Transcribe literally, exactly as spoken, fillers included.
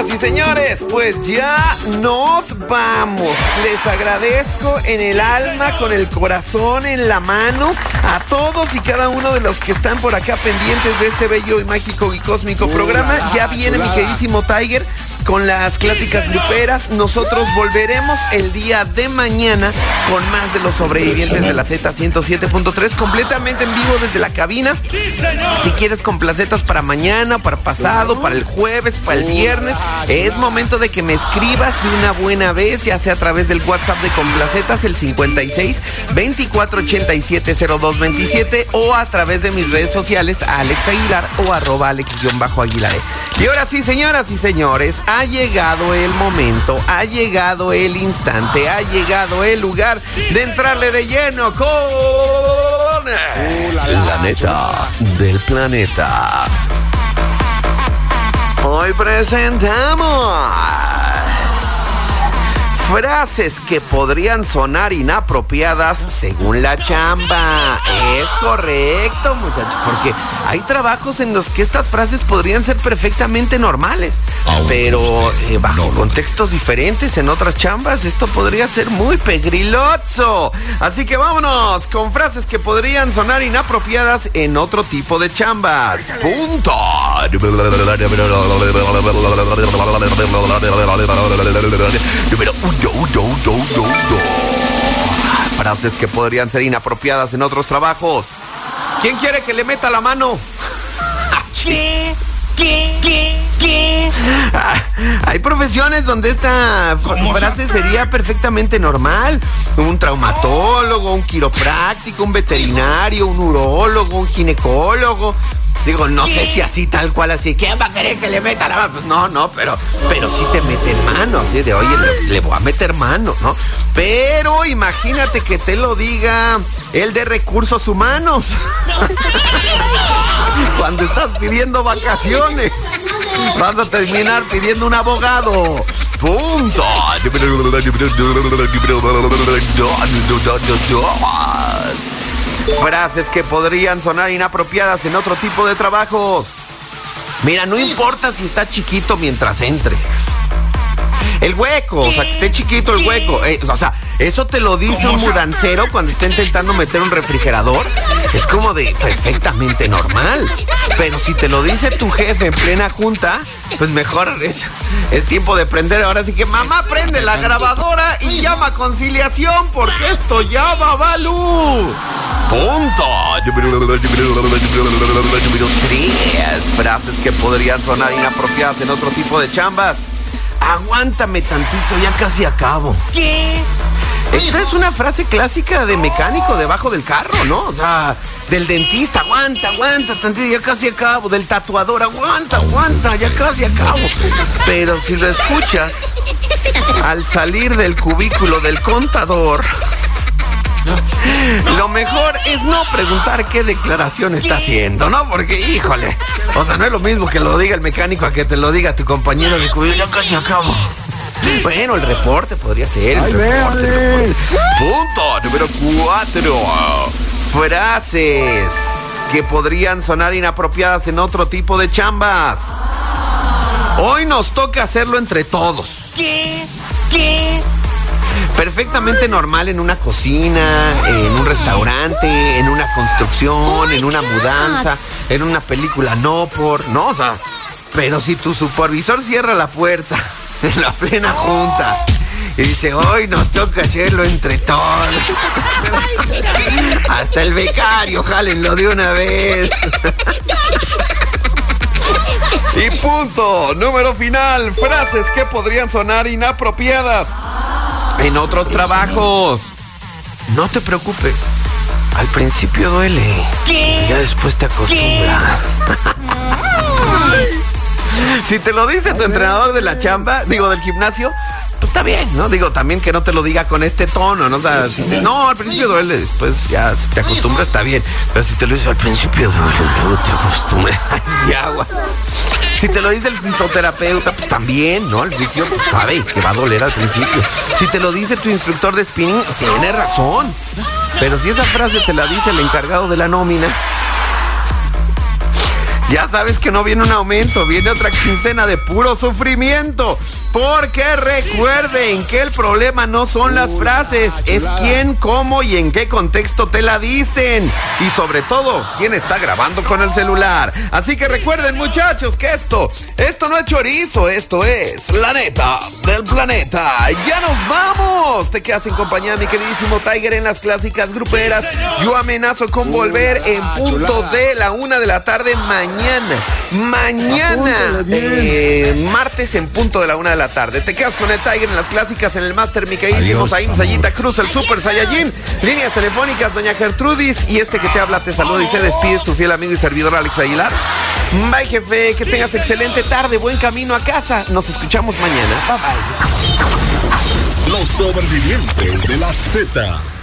y señores, pues ya nos vamos. Les agradezco en el alma, con el corazón en la mano, a todos y cada uno de los que están por acá pendientes de este bello y mágico y cósmico programa. Ya viene mi queridísimo Tiger con las clásicas gruperas. Nosotros volveremos el día de mañana con más de los sobrevivientes de la Z ciento siete punto tres, completamente en vivo desde la cabina. Si quieres complacetas para mañana, para pasado, para el jueves, para el viernes, es momento de que me escribas de una buena vez, ya sea a través del WhatsApp de Complacetas, el cincuenta y seis, veinticuatro ochenta y siete, cero dos veintisiete, o a través de mis redes sociales, Alex Aguilar o arroba Alex-Aguilar. Y ahora sí, señoras y señores, ha llegado el momento, ha llegado el instante, ha llegado el lugar de entrarle de lleno con uh, la, la, la neta del planeta. Hoy presentamos frases que podrían sonar inapropiadas según la chamba. Es correcto, muchachos, porque hay trabajos en los que estas frases podrían ser perfectamente normales, pero eh, bajo contextos diferentes en otras chambas esto podría ser muy pegriloso. Así que vámonos con frases que podrían sonar inapropiadas en otro tipo de chambas. Punto. Número uno. Yo, yo, yo, yo, yo. Frases que podrían ser inapropiadas en otros trabajos. ¿Quién quiere que le meta la mano? ¿Qué? ¿Qué? ¿Qué? ¿Qué? Ah, hay profesiones donde esta frase sería perfectamente normal. Un traumatólogo, un quiropráctico, un veterinario, un urólogo, un ginecólogo. Digo, no sé si así, tal cual, así. ¿Quién va a querer que le meta la mano? Pues no, no, pero, pero sí te meten mano, así de, oye, le, le voy a meter mano, ¿no? Pero imagínate que te lo diga el de recursos humanos. Cuando estás pidiendo vacaciones, vas a terminar pidiendo un abogado. Punto. Frases que podrían sonar inapropiadas en otro tipo de trabajos. Mira, no importa si está chiquito mientras entre. El hueco, o sea, que esté chiquito el hueco. Eh, o sea, eso te lo dice un mudancero cuando está intentando meter un refrigerador. Es como de perfectamente normal. Pero si te lo dice tu jefe en plena junta, pues mejor es, es tiempo de prender. Ahora sí que, mamá, prende la grabadora y llama a conciliación porque esto ya va, Balú. Punto. Tres frases que podrían sonar inapropiadas en otro tipo de chambas. Aguántame tantito, ya casi acabo. ¿Qué? Esta es una frase clásica de mecánico debajo del carro, ¿no? O sea, del dentista, aguanta, aguanta tantito, ya casi acabo. Del tatuador, aguanta, aguanta, ya casi acabo. Pero si lo escuchas al salir del cubículo del contador, lo mejor es no preguntar qué declaración está haciendo, ¿no? Porque, híjole, o sea, no es lo mismo que lo diga el mecánico a que te lo diga tu compañero de cubículo. Ya casi acabo. Bueno, el reporte podría ser. El, Ay, reporte, el reporte. Punto número cuatro. Frases que podrían sonar inapropiadas en otro tipo de chambas. Hoy nos toca hacerlo entre todos. ¿Qué? ¿Qué? Perfectamente normal en una cocina, en un restaurante, en una construcción, en una mudanza, en una película, no por... No, o sea, pero si tu supervisor cierra la puerta en la plena junta y dice, hoy nos toca hacerlo entre todos. Hasta el becario, jálenlo de una vez. Y punto, número final, frases que podrían sonar inapropiadas en otros trabajos. No te preocupes, al principio duele, ¿qué? Ya después te acostumbras. Si te lo dice tu entrenador de la chamba, digo, del gimnasio, pues está bien, ¿no? Digo, también que no te lo diga con este tono, ¿no? O sea, si te, no, al principio duele, después ya si te acostumbras está bien. Pero si te lo dice al principio duele, luego te acostumbras. Ay, agua. Si te lo dice el fisioterapeuta, pues también, ¿no? El fisio pues, sabe que va a doler al principio. Si te lo dice tu instructor de spinning, tiene razón. Pero si esa frase te la dice el encargado de la nómina, Ya sabes que no viene un aumento, viene otra quincena de puro sufrimiento. Porque recuerden que el problema no son las frases, es quién, cómo y en qué contexto te la dicen. Y sobre todo, quién está grabando con el celular. Así que recuerden, muchachos, que esto, esto no es chorizo, esto es la neta del planeta. ¡Ya nos vamos! Te quedas en compañía de mi queridísimo Tiger en las clásicas gruperas. Yo amenazo con volver en punto de la una de la tarde mañana. Mañana, eh, martes en punto de la una de la tarde. Te quedas con el Tiger en las clásicas, en el máster, mi queridísimo Zain Sayita Cruz, el Super Saiyajin. Líneas telefónicas, doña Gertrudis. Y este que te habla te saluda y se despide, es tu fiel amigo y servidor Alex Aguilar. Bye, jefe, que tengas excelente tarde, buen camino a casa. Nos escuchamos mañana. Bye, bye. Los sobrevivientes de la Z.